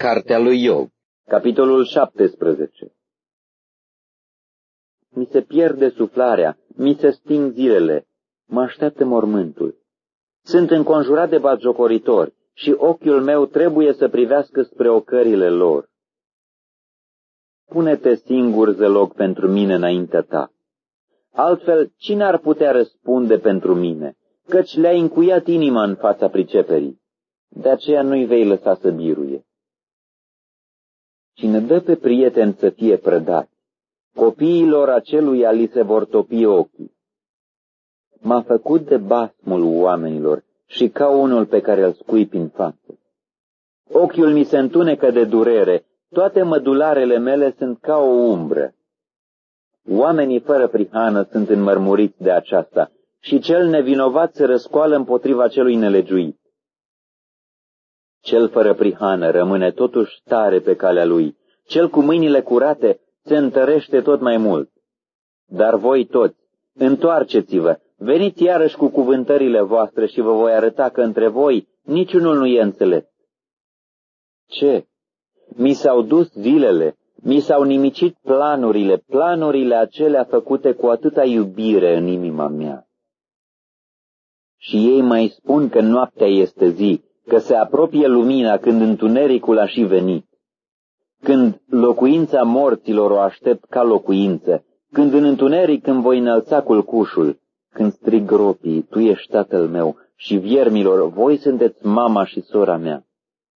Cartea lui Iov, capitolul 17. Mi se pierde suflarea, mi se sting zilele, mă așteaptă mormântul. Sunt înconjurat de batjocoritori și ochiul meu trebuie să privească spre ocările lor. Pune-te singur zăloc pentru mine înaintea ta. Altfel, cine ar putea răspunde pentru mine, căci le-ai încuiat inima în fața priceperii? De aceea nu-i vei lăsa să biruie. Cine dă pe prieten să fie prădat, copiilor aceluia li se vor topi ochii. M-a făcut de basmul oamenilor și ca unul pe care îl scuipi în față. Ochiul mi se întunecă de durere, toate mădularele mele sunt ca o umbră. Oamenii fără prihană sunt înmărmuriți de aceasta și cel nevinovat se răscoală împotriva celui nelegiuit. Cel fără prihană rămâne totuși tare pe calea lui, cel cu mâinile curate se întărește tot mai mult. Dar voi toți, întoarceți-vă, veniți iarăși cu cuvântările voastre și vă voi arăta că între voi niciunul nu e înțelept. Ce? Mi s-au dus zilele, mi s-au nimicit planurile acelea făcute cu atâta iubire în inima mea. Și ei mai spun că noaptea este zi, că se apropie lumina când întunericul a și venit, când locuința morților o aștept ca locuință, când în întuneric îmi voi înălța culcușul, când strig gropii, tu ești tatăl meu, și viermilor, voi sunteți mama și sora mea.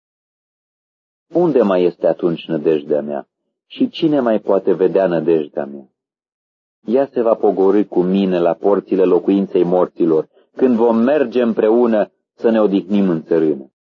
Unde mai este atunci nădejdea mea? Și cine mai poate vedea nădejdea mea? Ea se va pogorî cu mine la porțile locuinței morților, când vom merge împreună să ne odihnim în țărână.